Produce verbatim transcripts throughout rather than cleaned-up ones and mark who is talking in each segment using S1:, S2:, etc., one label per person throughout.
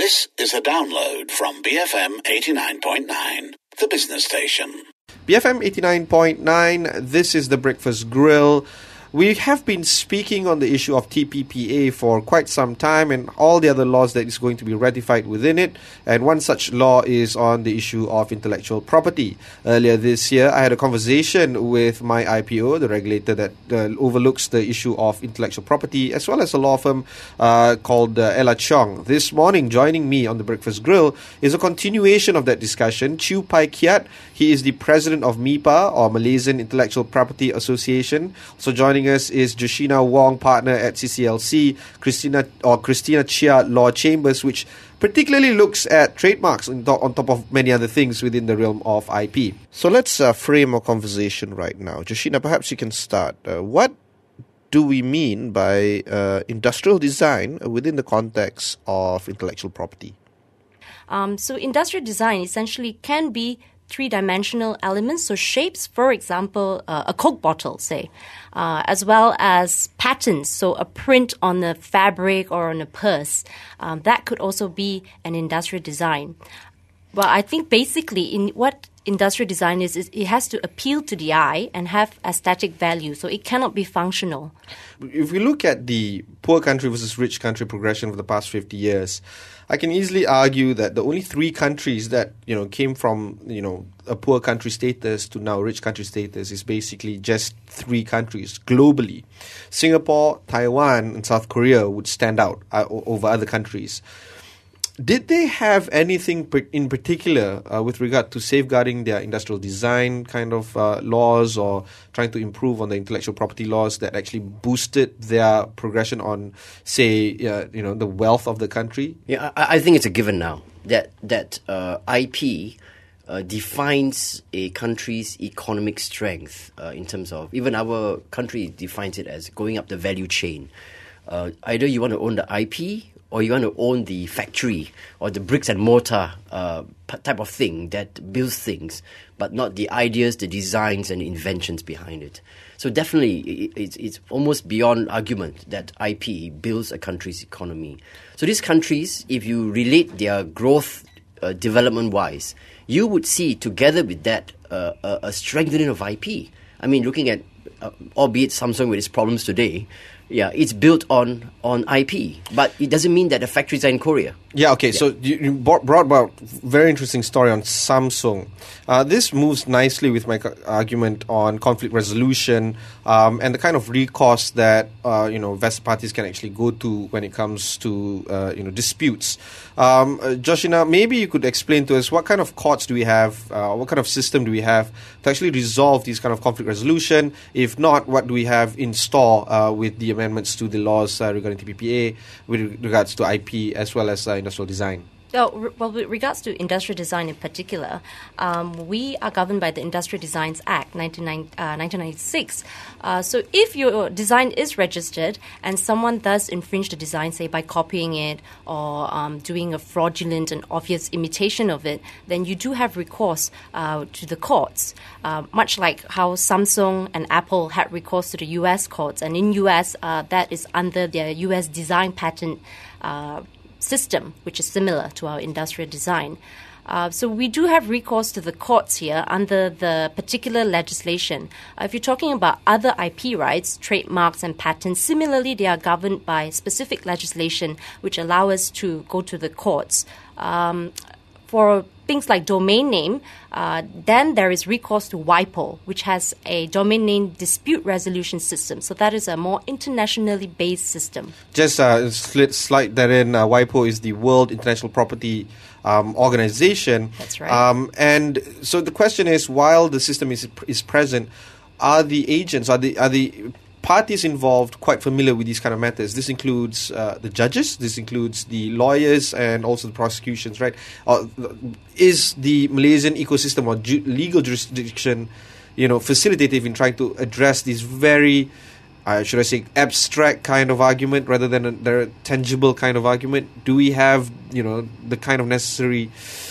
S1: This is a download from B F M eighty-nine point nine, the business station.
S2: B F M eighty-nine point nine, this is The Breakfast Grill. We have been speaking on the issue of T P P A for quite some time and all the other laws that is going to be ratified within it. And one such law is on the issue of intellectual property. Earlier this year, I had a conversation with my I P O, the regulator that uh, overlooks the issue of intellectual property, as well as a law firm uh, called uh, Ella Chong. This morning, joining me on The Breakfast Grill is a continuation of that discussion. Chew Pai Kiat, he is the president of MIPA, or Malaysian Intellectual Property Association. So joining us is Joshina Wong, partner at C C L C, Christina or Christina Chia Law Chambers, which particularly looks at trademarks on top, on top of many other things within the realm of I P. So let's uh, frame our conversation right now. Joshina, perhaps you can start. Uh, what do we mean by uh, industrial design within the context of intellectual property?
S3: Um, so industrial design essentially can be three-dimensional elements, so shapes, for example, uh, a Coke bottle, say, uh, as well as patterns, so a print on a fabric or on a purse. Um, that could also be an industrial design. Well, I think basically in what industrial design is, is it has to appeal to the eye and have aesthetic value, so it cannot be functional.
S2: If we look at the poor country versus rich country progression for the past fifty years, I can easily argue that the only three countries that, you know, came from, you know, a poor country status to now rich country status is basically just three countries globally. Singapore, Taiwan, and South Korea would stand out uh, over other countries. Did they have anything in particular uh, with regard to safeguarding their industrial design kind of uh, laws or trying to improve on the intellectual property laws that actually boosted their progression on, say, uh, you know, the wealth of the country?
S4: Yeah, I, I think it's a given now that that uh, I P uh, defines a country's economic strength uh, in terms of, even our country defines it as going up the value chain. Uh, either you want to own the I P or you want to own the factory or the bricks and mortar uh, type of thing that builds things, but not the ideas, the designs, and the inventions behind it. So definitely, it's, it's almost beyond argument that I P builds a country's economy. So these countries, if you relate their growth uh, development-wise, you would see together with that uh, a, a strengthening of I P. I mean, looking at, uh, albeit Samsung with its problems today, yeah, it's built on, on I P, but it doesn't mean that the factories are in Korea.
S2: Yeah, okay,
S4: yeah.
S2: so you, you brought about a very interesting story on Samsung. Uh, this moves nicely with my argument on conflict resolution um, and the kind of recourse that, uh, you know, vested parties can actually go to when it comes to, uh, you know, disputes. Um, uh, Joshina, maybe you could explain to us what kind of courts do we have, uh, what kind of system do we have to actually resolve these kind of conflict resolution? If not, what do we have in store uh, with the amendments to the laws uh, regarding T P P A, with regards to I P as well as uh, industrial design?
S3: Oh, well, with regards to industrial design in particular, um, we are governed by the Industrial Designs Act nineteen ninety-six. Uh, so if your design is registered and someone does infringe the design, say by copying it or um, doing a fraudulent and obvious imitation of it, then you do have recourse uh, to the courts, uh, much like how Samsung and Apple had recourse to the U S courts. And in U S, uh, that is under their U S design patent uh system, which is similar to our industrial design. Uh, so we do have recourse to the courts here under the particular legislation. Uh, if you're talking about other I P rights, trademarks and patents, similarly they are governed by specific legislation which allow us to go to the courts. Um, for things like domain name, uh, then there is recourse to WIPO, which has a domain name dispute resolution system. So that is a more internationally based system.
S2: Just uh, slide, slide that in. Uh, WIPO is the World Intellectual Property um, Organization.
S3: That's right.
S2: Um, and so the question is, while the system is is present, are the agents, are the are the parties involved quite familiar with these kind of matters? This includes uh, the judges, this includes the lawyers, and also the prosecutions, right? Uh, is the Malaysian ecosystem or ju- legal jurisdiction, you know, facilitative in trying to address these very, uh, should I say, abstract kind of argument rather than a, their tangible kind of argument? Do we have, you know, the kind of necessary,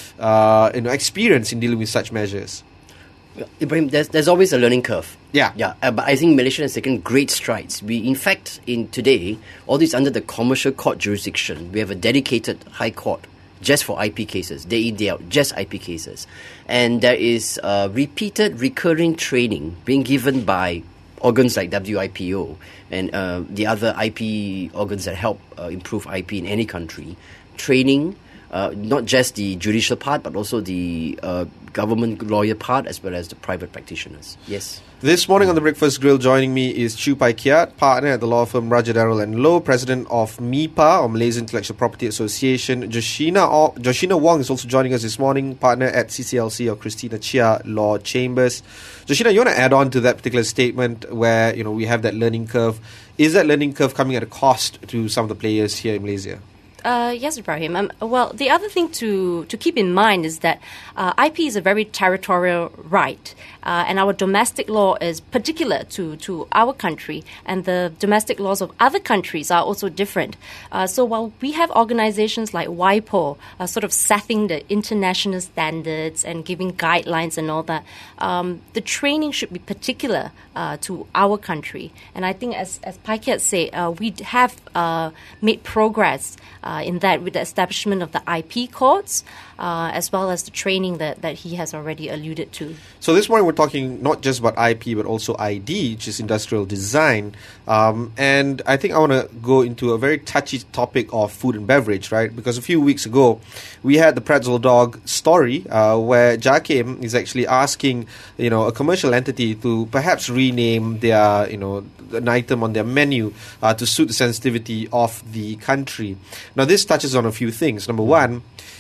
S2: uh, you know, experience in dealing with such measures?
S4: Ibrahim, there's there's always a learning curve.
S2: Yeah,
S4: yeah. Uh, but I think Malaysia has taken great strides. We, in fact, in today, all this under the commercial court jurisdiction. We have a dedicated high court just for I P cases, day in, day out, just I P cases. And there is uh, repeated, recurring training being given by organs like W I P O and uh, the other I P organs that help uh, improve I P in any country. Training, uh, not just the judicial part, but also the uh, government lawyer part, as well as the private practitioners. Yes.
S2: This morning on the Breakfast Grill, joining me is Chew Pai Kiat, partner at the law firm Raja Darrell and Low, president of M I P A, or Malaysian Intellectual Property Association. Joshina, o- Joshina Wong is also joining us this morning, partner at C C L C, or Christina Chia Law Chambers. Joshina, you want to add on to that particular statement where, you know, we have that learning curve. Is that learning curve coming at a cost to some of the players here in Malaysia?
S3: Uh, yes, Ibrahim. Um, well, the other thing to, to keep in mind is that uh, I P is a very territorial right, uh, and our domestic law is particular to, to our country, and the domestic laws of other countries are also different. Uh, so while we have organizations like WIPO uh, sort of setting the international standards and giving guidelines and all that, um, the training should be particular uh, to our country. And I think, as, as Pai Kiat said, uh, we have uh, made progress Uh, in that with the establishment of the I P courts, uh, as well as the training that, that he has already alluded to.
S2: So this morning we're talking not just about I P, but also I D, which is industrial design. Um, and I think I want to go into a very touchy topic of food and beverage, right? Because a few weeks ago, we had the Pretzel Dog story uh, where JAKIM is actually asking, you know, a commercial entity to perhaps rename their, you know, an item on their menu uh, to suit the sensitivity of the country. Now, this touches on a few things. Number one,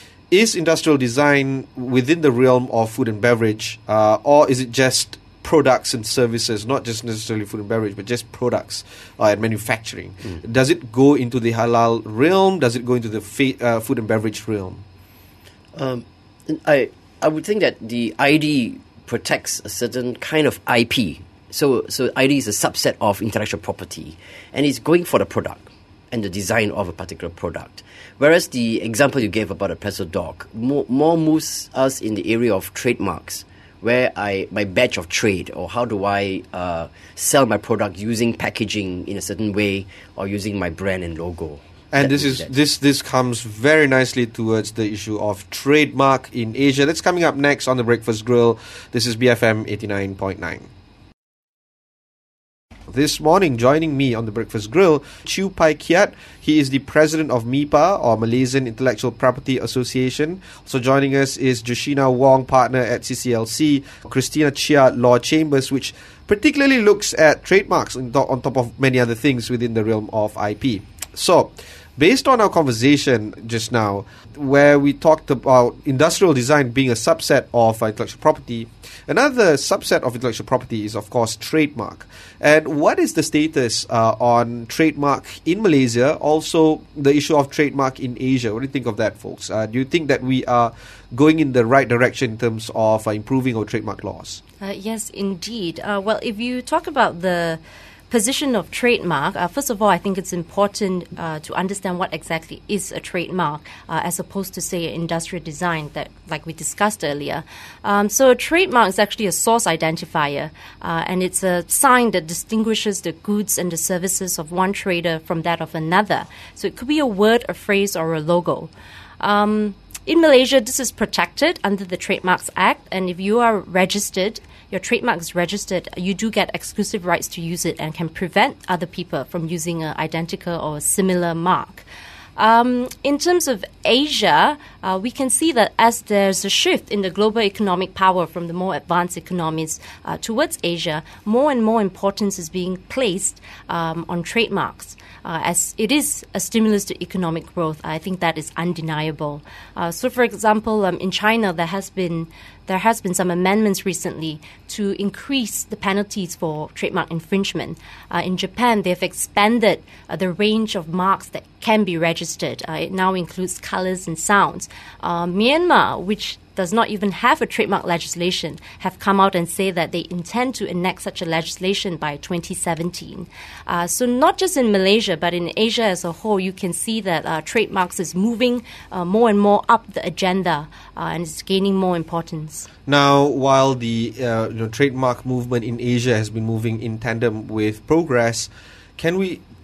S2: is industrial design within the realm of food and beverage, uh, or is it just products and services, not just necessarily food and beverage, but just products uh, and manufacturing? Mm. Does it go into the halal realm? Does it go into the fa- uh, food and beverage realm?
S4: Um, I I would think that the I D protects a certain kind of I P. So, so I D is a subset of intellectual property, and it's going for the product and the design of a particular product. Whereas the example you gave about a Pretzel Dog more, more moves us in the area of trademarks, where I my badge of trade, or how do I uh, sell my product using packaging in a certain way, or using my brand and logo.
S2: And this is this this comes very nicely towards the issue of trademark in Asia. That's coming up next on the Breakfast Grill. This is B F M eighty-nine point nine. This morning, joining me on the Breakfast Grill, Chew Pai Kiat. He is the president of M I P A, or Malaysian Intellectual Property Association. Also joining us is Joshina Wong, partner at C C L C, Christina Chia Law Chambers, which particularly looks at trademarks on top, on top of many other things within the realm of I P. So, based on our conversation just now, where we talked about industrial design being a subset of uh, intellectual property, another subset of intellectual property is, of course, trademark. And what is the status uh, on trademark in Malaysia? Also, the issue of trademark in Asia. What do you think of that, folks? Uh, do you think that we are going in the right direction in terms of uh, improving our trademark laws?
S3: Uh, yes, indeed. Uh, well, if you talk about the position of trademark, uh, first of all, I think it's important uh, to understand what exactly is a trademark, uh, as opposed to, say, industrial design that, like we discussed earlier. Um, so a trademark is actually a source identifier, uh, and it's a sign that distinguishes the goods and the services of one trader from that of another. So it could be a word, a phrase, or a logo. Um, in Malaysia, this is protected under the Trademarks Act, and if you are registered, your trademark is registered, you do get exclusive rights to use it and can prevent other people from using an identical or a similar mark. Um, in terms of Asia, uh, we can see that as there's a shift in the global economic power from the more advanced economies uh, towards Asia, more and more importance is being placed um, on trademarks. Uh, as it is a stimulus to economic growth. I think that is undeniable. Uh, so, for example, um, in China, there has been there has been some amendments recently to increase the penalties for trademark infringement. Uh, in Japan, they have expanded uh, the range of marks that can be registered. Uh, it now includes colors and sounds. Uh, Myanmar, which does not even have a trademark legislation, have come out and say that they intend to enact such a legislation by twenty seventeen. Uh, so not just in Malaysia, but in Asia as a whole, you can see that uh, trademarks is moving uh, more and more up the agenda, uh, and it's gaining more importance.
S2: Now, while the uh, you know, trademark movement in Asia has been moving in tandem with progress, can we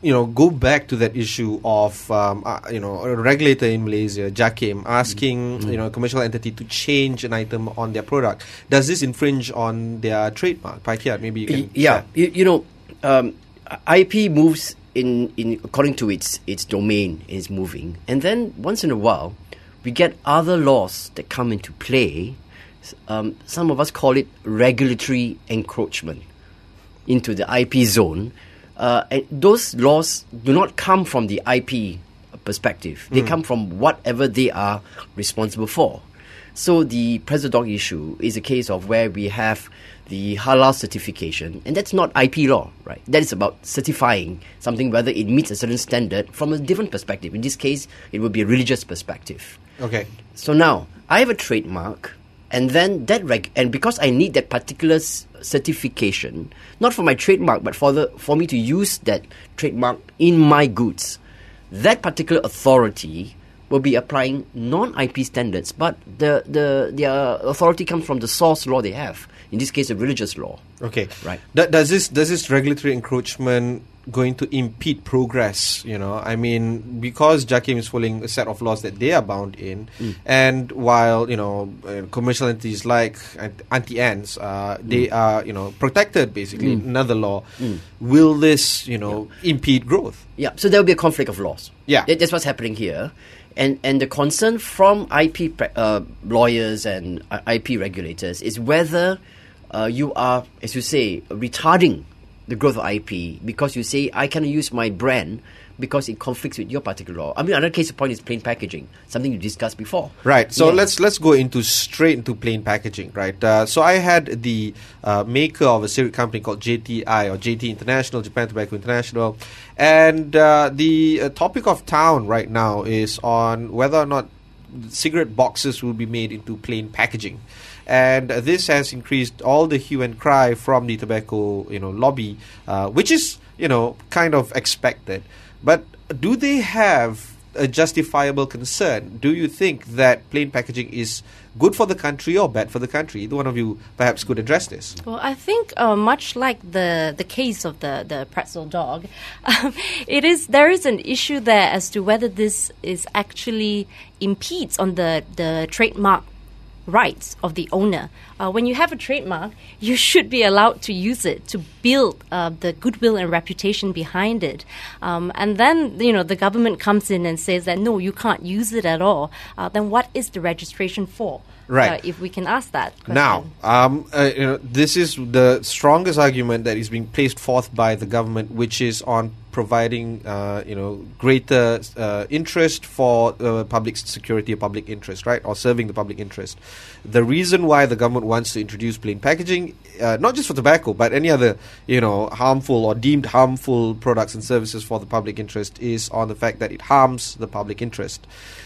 S2: you know, go back to that issue of, um, uh, you know, a regulator in Malaysia, JAKIM, asking, mm. you know, a commercial entity to change an item on their product. Does this infringe on their trademark? Pai Kiat, maybe you can
S4: Yeah, you, you know, um, I P moves in, in according to its its domain, is moving. And then once in a while, we get other laws that come into play. Um, some of us call it regulatory encroachment into the I P zone. Uh, and those laws do not come from the I P perspective. They mm. come from whatever they are responsible for. So the President Dog issue is a case of where we have the halal certification, and that's not I P law, right? That is about certifying something, whether it meets a certain standard from a different perspective. In this case, it would be a religious perspective.
S2: Okay.
S4: So now, I have a trademark, and then that reg- and because I need that particular s- certification, not for my trademark, but for the for me to use that trademark in my goods, that particular authority will be applying non-I P standards, but the the their authority comes from the source law they have. In this case, a religious law.
S2: Okay.
S4: Right.
S2: D- does this does this regulatory encroachment going to impede progress? You know, I mean, because JAKIM is following a set of laws that they are bound in, mm. and while, you know, uh, commercial entities like anti-ants, uh, mm. they are, you know, protected basically mm. another law. Mm. Will this, you know, yeah. impede growth?
S4: Yeah. So there will be a conflict of laws.
S2: Yeah.
S4: That, that's what's happening here. And and the concern from I P uh, lawyers and I P regulators is whether uh, you are, as you say, retarding the growth of I P because you say, I cannot use my brand because it conflicts with your particular law. I mean, another case of point is plain packaging, something you discussed before.
S2: Right. So
S4: yeah.
S2: let's let's go into straight into plain packaging, right? Uh, so I had the uh, maker of a cigarette company called J T I or J T International, Japan Tobacco International, and uh, the uh, topic of town right now is on whether or not cigarette boxes will be made into plain packaging. And uh, this has increased all the hue and cry from the tobacco, you know, lobby, uh, which is, you know, kind of expected. But do they have a justifiable concern? Do you think that plain packaging is good for the country or bad for the country? Either one of you perhaps could address this.
S3: Well, I think uh, much like the the case of the, the pretzel dog, um, it is there is an issue there as to whether this is actually impedes on the, the trademark rights of the owner. Uh, when you have a trademark, you should be allowed to use it to build uh, the goodwill and reputation behind it. Um, and then, you know, the government comes in and says that, no, you can't use it at all. Uh, then what is the registration for?
S2: Right.
S3: Uh, if we can ask that question.
S2: Now, um, uh, you know, this is the strongest argument that is being placed forth by the government, which is on providing, uh, you know, greater uh, interest for uh, public security or public interest, right, or serving the public interest. The reason why the government wants to introduce plain packaging, uh, not just for tobacco, but any other, you know, harmful or deemed harmful products and services for the public interest, is on the fact that it harms the public interest.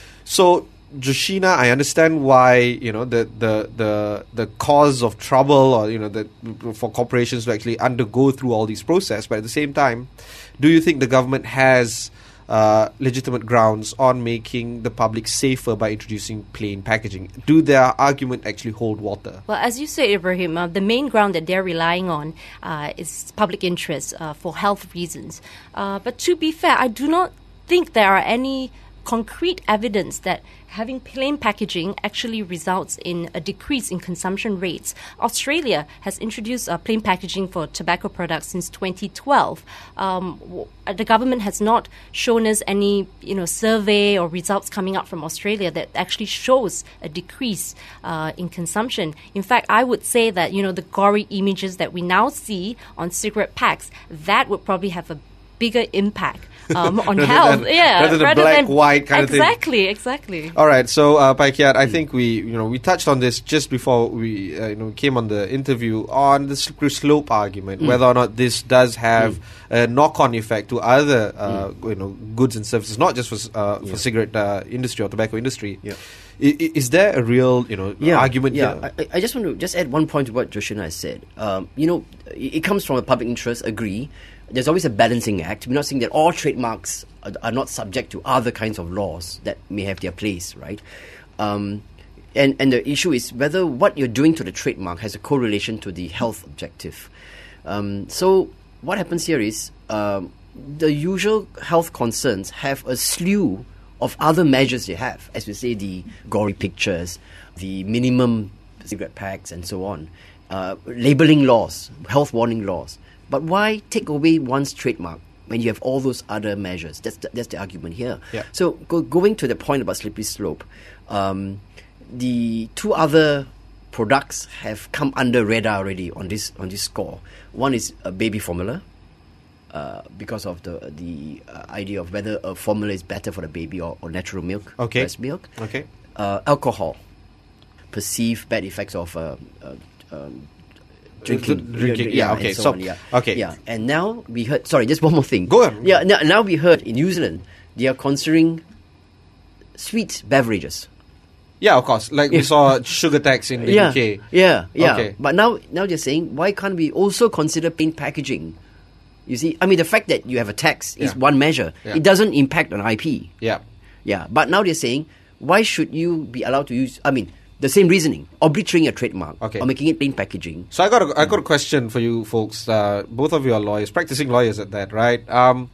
S2: So, Joshina, I understand why, you know, the, the, the, the cause of trouble, or, you know, the, for corporations to actually undergo through all these process. But at the same time, do you think the government has uh, legitimate grounds on making the public safer by introducing plain packaging? Do their argument actually hold water?
S3: Well, as you say, Ibrahim, uh, the main ground that they're relying on uh, is public interest uh, for health reasons. Uh, but to be fair, I do not think there are any concrete evidence that having plain packaging actually results in a decrease in consumption rates. Australia has introduced uh, plain packaging for tobacco products since twenty twelve. Um, w- the government has not shown us any, you know, survey or results coming out from Australia that actually shows a decrease uh, in consumption. In fact, I would say that, you know, the gory images that we now see on cigarette packs, that would probably have a bigger impact um, on
S2: rather
S3: health.
S2: Than,
S3: yeah,
S2: rather than
S3: rather
S2: black,
S3: than,
S2: white kind
S3: exactly,
S2: of thing.
S3: Exactly, exactly.
S2: All right, so uh, Pai Kiat, I think we, you know, we touched on this just before we, uh, you know, came on the interview on the slippery slope argument, mm. whether or not this does have mm. a knock-on effect to other, uh, mm. you know, goods and services, not just for uh,
S4: yeah.
S2: for cigarette uh, industry or tobacco industry.
S4: Yeah.
S2: I, is there a real, you know,
S4: yeah,
S2: argument
S4: yeah.
S2: here?
S4: I, I just want to just add one point to what Joshina has said. Um, you know, it, it comes from a public interest, agree. There's always a balancing act. We're not saying that all trademarks are, are not subject to other kinds of laws that may have their place, right? Um, and, and the issue is whether what you're doing to the trademark has a correlation to the health objective. Um, so what happens here is um, the usual health concerns have a slew of other measures they have, as we say, the gory pictures, the minimum cigarette packs, and so on, uh, labeling laws, health warning laws. But why take away one's trademark when you have all those other measures? That's the, that's the argument here.
S2: Yeah.
S4: So go, going to the point about slippery slope, um, the two other products have come under radar already on this on this score. One is a baby formula, uh, because of the the uh, idea of whether a formula is better for the baby or, or natural milk,
S2: Okay.
S4: breast milk.
S2: Okay.
S4: Uh, alcohol, perceived bad effects of uh, uh, um, drinking.
S2: Drinking, yeah,
S4: and
S2: okay,
S4: so
S2: so-
S4: on, yeah.
S2: okay.
S4: Yeah, and now we heard. Sorry, just one more thing.
S2: Go on.
S4: Yeah, now, now we heard in New Zealand they are considering sweet beverages.
S2: Yeah, of course. Like we saw sugar tax in the
S4: yeah,
S2: U K.
S4: Yeah, yeah.
S2: Okay.
S4: But now, now they're saying, why can't we also consider plain packaging? You see, I mean, the fact that you have a tax is
S2: Yeah.
S4: one measure.
S2: Yeah.
S4: It doesn't impact on I P.
S2: Yeah.
S4: Yeah, but now they're saying, why should you be allowed to use? I mean, the same reasoning, obliterating a trademark
S2: Okay.
S4: or making it plain packaging.
S2: So I got a, I got a question for you folks. Uh, both of you are lawyers, practicing lawyers at that, right? Um,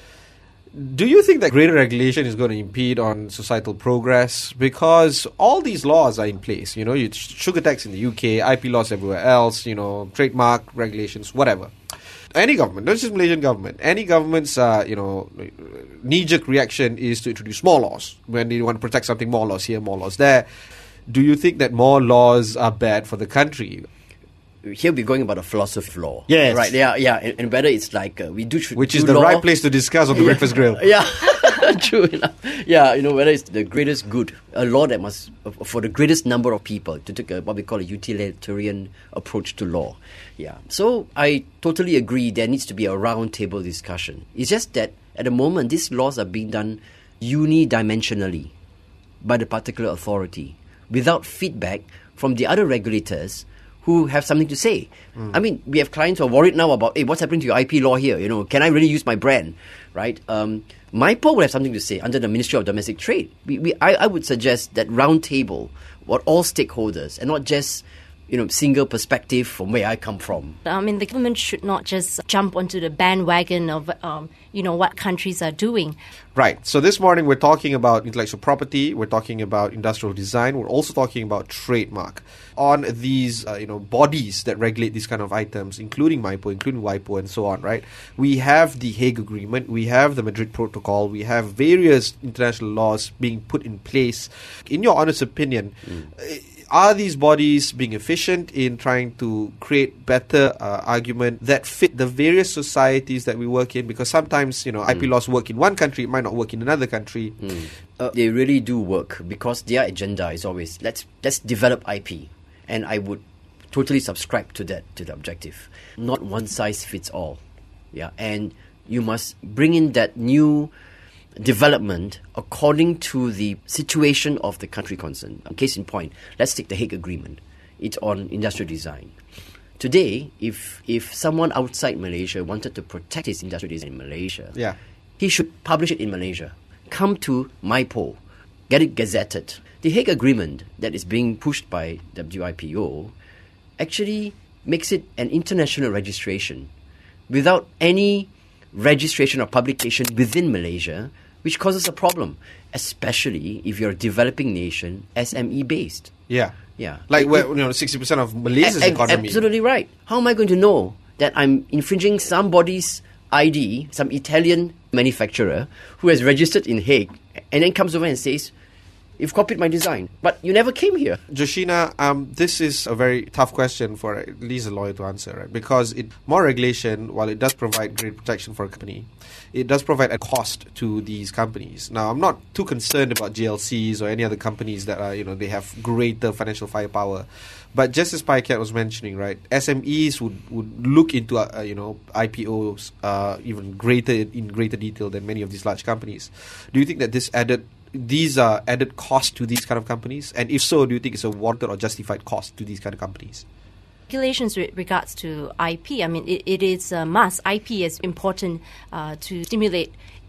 S2: do you think that greater regulation is going to impede on societal progress? Because all these laws are in place. You know, you sugar tax in the U K, I P laws everywhere else. You know, trademark regulations, whatever. Any government, not just Malaysian government, any government's uh, you know knee-jerk reaction is to introduce more laws when they want to protect something. More laws here, more laws there. Do you think that more laws are bad for the country?
S4: Here we're going about a philosophy of law.
S2: Yes.
S4: Right, yeah, yeah. And, and whether it's like, uh, we do should
S2: Which
S4: do
S2: is the
S4: law.
S2: right place to discuss on the
S4: Yeah.
S2: Breakfast Grill.
S4: Yeah, true enough. Yeah, you know, whether it's the greatest good, a law that must, uh, for the greatest number of people, to take a, what we call a utilitarian approach to law. Yeah. So I totally agree there needs to be a round table discussion. It's just that at the moment, these laws are being done unidimensionally by the particular authority without feedback from the other regulators who have something to say. Mm. I mean, we have clients who are worried now about, hey, what's happening to your I P law here? You know, can I really use my brand? Right? Um, MyPo will have something to say under the Ministry of Domestic Trade. We, we, I, I would suggest that round table, what all stakeholders, and not just, you know, single perspective from where I come from.
S3: I mean, the government should not just jump onto the bandwagon of, um, you know, what countries are doing.
S2: Right. So this morning we're talking about intellectual property. We're talking about industrial design. We're also talking about trademark. On these, uh, you know, bodies that regulate these kind of items, including MyPo, including WIPO, and so on. Right. We have the Hague Agreement. We have the Madrid Protocol. We have various international laws being put in place. In your honest opinion, mm. are these bodies being efficient in trying to create better uh, argument that fit the various societies that we work in? Because sometimes, you know, I P mm. laws work in one country, it might not work in another country.
S4: Mm. Uh, they really do work because their agenda is always, let's let's develop I P. And I would totally subscribe to that, to the objective. Not one size fits all. Yeah, and you must bring in that new development according to the situation of the country concerned. Case in point, let's take the Hague Agreement. It's on industrial design. Today, if if someone outside Malaysia wanted to protect his industrial design in Malaysia,
S2: yeah.
S4: he should publish it in Malaysia. Come to MyPo, get it gazetted. The Hague Agreement that is being pushed by W I P O actually makes it an international registration without any registration or publication within Malaysia, which causes a problem, especially if you're a developing nation, S M E based.
S2: Yeah.
S4: Yeah.
S2: Like,
S4: It-
S2: where, you know, sixty percent of Malaysia's
S4: a- a-
S2: economy.
S4: Absolutely right. How am I going to know that I'm infringing somebody's I D, some Italian manufacturer who has registered in Hague, and then comes over and says, you've copied my design, but you never came here.
S2: Joshina, um, this is a very tough question for at least a lawyer to answer, right? Because it, more regulation, while it does provide great protection for a company, it does provide a cost to these companies. Now, I'm not too concerned about G L Cs or any other companies that are, you know, they have greater financial firepower. But just as Pai Cat was mentioning, right, S M Es would, would look into, uh, you know, I P Os uh, even greater in greater detail than many of these large companies. Do you think that this added these are added cost to these kind of companies? And if so, do you think it's a warranted or justified cost to these kind of companies?
S3: Regulations with regards to I P, I mean, it, it is a must. I P is important uh, to stimulate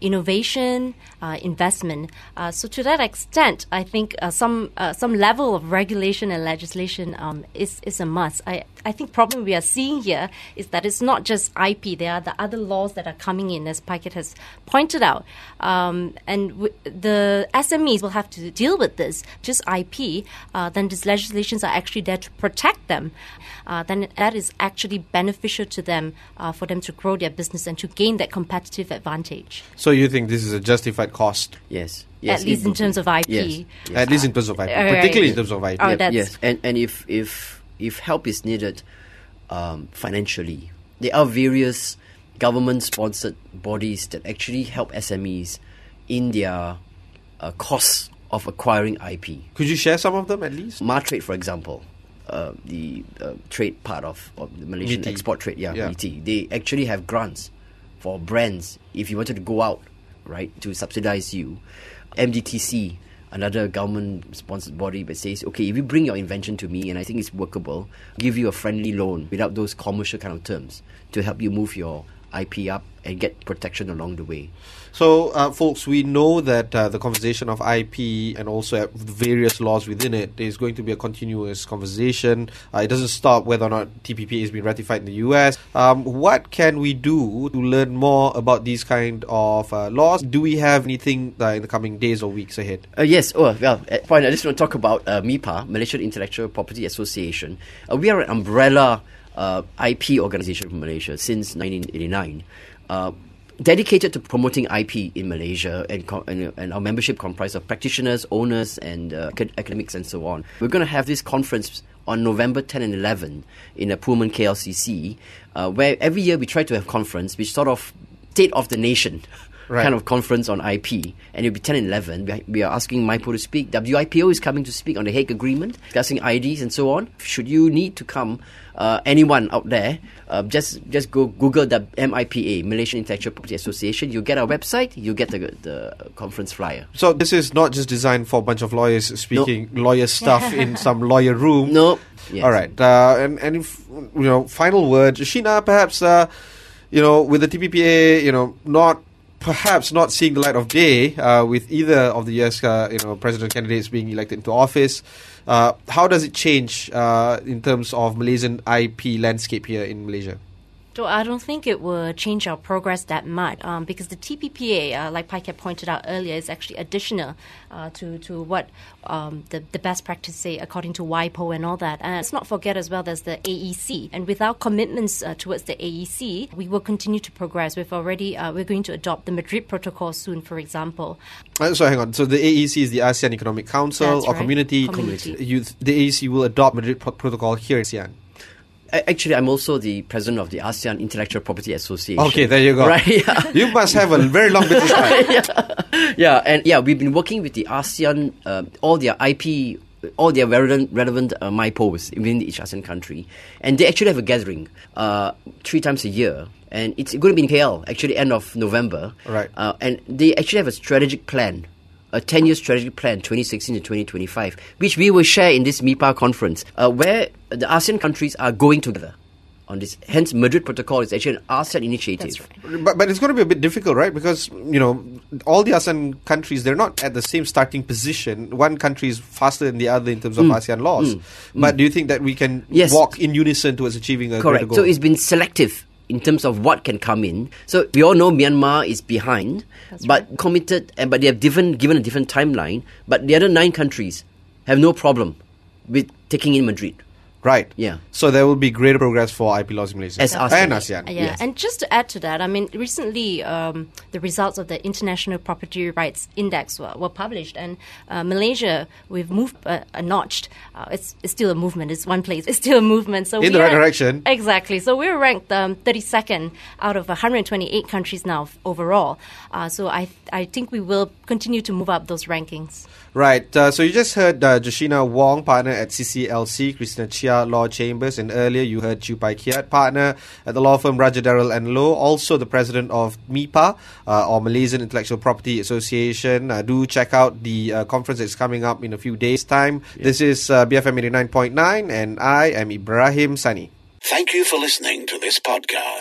S3: innovation, uh, investment. Uh, so to that extent, I think uh, some uh, some level of regulation and legislation um, is is a must. I I think problem we are seeing here is that it's not just I P. There are the other laws that are coming in, as Paikit has pointed out, um, and w- the S M Es will have to deal with this. Just I P, uh, then these legislations are actually there to protect them. Uh, then that is actually beneficial to them uh, for them to grow their business and to gain that competitive advantage.
S2: So you think this is a justified cost?
S4: Yes. Yes.
S3: At least
S4: it-
S3: in terms of I P.
S4: Yes. Yes.
S2: At least in terms of I P,
S3: All right.
S2: particularly in terms of I P.
S3: Oh,
S4: Yep,
S3: that's-
S4: yes, and and if if if help is needed um, financially, there are various government-sponsored bodies that actually help S M Es in their uh, costs of acquiring I P.
S2: Could you share some of them at least?
S4: Martrade, for example, uh, the uh, trade part of, of the Malaysian
S2: M I T.
S4: export trade, yeah,
S2: Yeah.
S4: M I T, they actually have grants for brands if you wanted to go out, right, to subsidize you. M D T C, another government-sponsored body that says, okay, if you bring your invention to me and I think it's workable, give you a friendly loan without those commercial kind of terms to help you move your I P up and get protection along the way.
S2: So, uh, folks, we know that uh, the conversation of I P and also the various laws within it is going to be a continuous conversation. Uh, it doesn't stop whether or not T P P A has been ratified in the U S. Um, what can we do to learn more about these kind of uh, laws? Do we have anything uh, in the coming days or weeks ahead?
S4: Uh, yes, oh, well, at point, I just want to talk about uh, M I P A, Malaysian Intellectual Property Association. Uh, we are an umbrella uh, I P organization from Malaysia since nineteen eighty-nine. Uh, dedicated to promoting I P in Malaysia, and, co- and, and our membership comprised of practitioners, owners, and uh, acad- academics, and so on. We're going to have this conference on November tenth and eleventh in a Pullman K L C C, uh, where every year we try to have conference, which sort of state of the nation
S2: Right.
S4: kind of conference on I P, and it'll be ten and eleven. We, we are asking M I P O to speak. W I P O is coming to speak on the Hague Agreement, discussing I Ds and so on. Should you need to come, uh, anyone out there, uh, just just go Google the M I P A, Malaysian Intellectual Property Association. You get our website, you get the the conference flyer.
S2: So this is not just designed for a bunch of lawyers speaking lawyer stuff in some lawyer room.
S4: No. Yes.
S2: All right. Uh, and and if, you know, final word, Sheena, perhaps uh, you know, with the T P P A, you know, not perhaps not seeing the light of day uh, with either of the U S uh, you know president candidates being elected into office. Uh, how does it change uh, in terms of Malaysian I P landscape here in Malaysia?
S3: So I don't think it will change our progress that much um, because the T P P A, uh, like Paikit pointed out earlier, is actually additional uh, to to what um, the the best practice say according to W I P O and all that. And let's not forget as well there's the A E C. And with our commitments uh, towards the A E C, we will continue to progress. We've already uh, we're going to adopt the Madrid Protocol soon, for example.
S2: Uh, so hang on. So the A E C is the ASEAN Economic Council
S3: That's
S2: or
S3: right.
S2: Community.
S3: Community.
S2: You, the A E C will adopt Madrid Pro- Protocol here in ASEAN.
S4: A- Actually, I'm also the president of the ASEAN Intellectual Property Association.
S2: Okay, there you go.
S4: Right, yeah.
S2: You must have a very long business life.
S4: yeah. yeah, and yeah, we've been working with the ASEAN, uh, all their I P, all their relevant, relevant uh, M I P Os within each ASEAN country, and they actually have a gathering uh, three times a year, and it's going to be in K L, actually end of November.
S2: Right.
S4: Uh, and they actually have a strategic plan, a ten-year strategic plan, twenty sixteen to twenty twenty-five, which we will share in this M I P A conference, uh, where the ASEAN countries are going together on this. Hence, Madrid Protocol is actually an ASEAN initiative.
S3: That's right.
S2: But, but it's going to be a bit difficult, right? Because, you know, all the ASEAN countries, they're not at the same starting position. One country is faster than the other in terms of ASEAN laws. But do you think that we can
S4: Yes.
S2: walk in unison towards achieving a greater
S4: Correct.
S2: goal?
S4: So it's been selective in terms of what can come in. So we all know Myanmar is behind,
S3: That's
S4: but
S3: right.
S4: committed, and but they have given given a different timeline. But the other nine countries have no problem with taking in Madrid.
S2: Right.
S4: Yeah.
S2: So there will be greater progress for I P laws in Malaysia.
S4: As ASEAN.
S2: And ASEAN.
S3: Uh, yeah,
S4: Yes.
S3: and just to add to that, I mean, recently um, the results of the International Property Rights Index were, were published, and uh, Malaysia, we've moved uh, a notch. Uh, it's, it's still a movement. It's one place. It's still a movement. So
S2: In
S3: we
S2: the right
S3: are-
S2: direction.
S3: Exactly. So we're ranked um, thirty-second out of one hundred twenty-eight countries now f- overall. Uh, so I I think we will continue to move up those rankings.
S2: Right. Uh, so you just heard uh, Joshina Wong, partner at C C L C, Christina Chia Law Chambers, and earlier you heard Chew Pai Kiat, partner at the law firm Raja Darrell and Low, also the president of M I P A, uh, or Malaysian Intellectual Property Association. Uh, do check out the uh, conference that's coming up in a few days' time. This is uh, B F M eighty-nine point nine, and I am Ibrahim Sani.
S1: Thank you for listening to this podcast.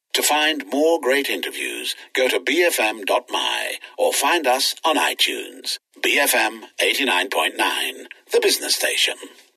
S1: To find more great interviews, go to b f m dot m y or find us on iTunes. B F M eighty-nine point nine, the business station.